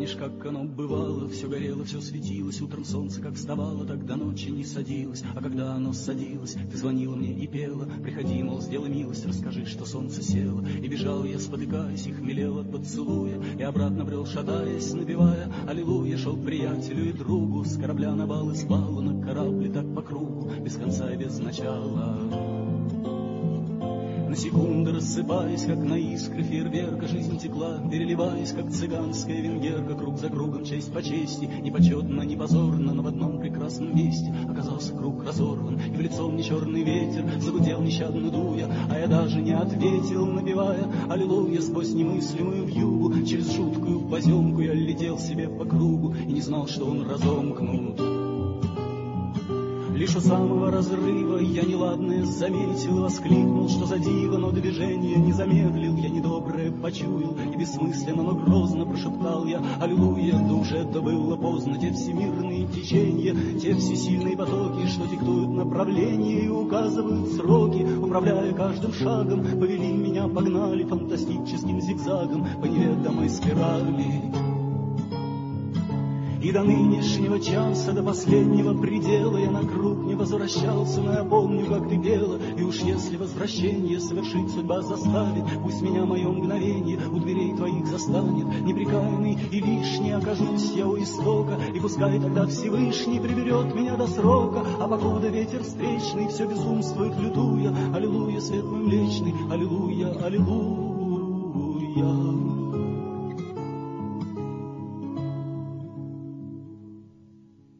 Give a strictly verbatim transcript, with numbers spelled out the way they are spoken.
Помнишь, как оно бывало, все горело, все светилось, утром солнце как вставало, так до ночи не садилось. А когда оно садилось, ты звонила мне и пела: приходи, мол, сделай милость, расскажи, что солнце село. И бежал я, спотыкаясь, и хмелел от поцелуя, и обратно брел, шатаясь, напевая аллилуйя. Шел к приятелю и другу, с корабля на бал и с бала на корабле, так по кругу, без конца и без начала. На секунды рассыпаясь, как на искры фейерверка, жизнь текла, переливаясь, как цыганская венгерка, круг за кругом, честь по чести, не почетно, не позорно, но в одном прекрасном месте оказался круг разорван, и в лицо мне черный ветер загудел нещадно дуя, а я даже не ответил, напевая аллилуйя. Сквозь немыслимую вьюгу, через жуткую поземку я летел себе по кругу и не знал, что он разомкнут. Лишь у самого разрыва я неладное заметил и воскликнул, что за диво, но движение не замедлил. Я недоброе почуял и бессмысленно, но грозно прошептал я аллилуйя. Да уже это было поздно, те всемирные течения, те всесильные потоки, что диктуют направление и указывают сроки, управляя каждым шагом, повели меня, погнали фантастическим зигзагом по неведомой спирали. И до нынешнего часа, до последнего предела я на круг не возвращался, но я помню, как ты пела. И уж если возвращение совершить судьба заставит, пусть меня мое мгновение у дверей твоих застанет. Неприкаянный и лишний окажусь я у истока, и пускай тогда Всевышний приберет меня до срока. А покуда ветер встречный все безумствует, лютуя, аллилуйя, свет мой млечный, аллилуйя, аллилуйя.